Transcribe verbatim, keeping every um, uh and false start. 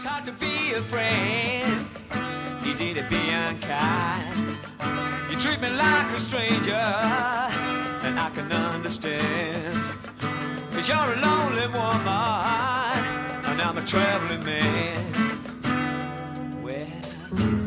It's hard to be a friend, easy to be unkind. You treat me like a stranger, and I can understand. Cause you're a lonely woman, and I'm a traveling man. Well,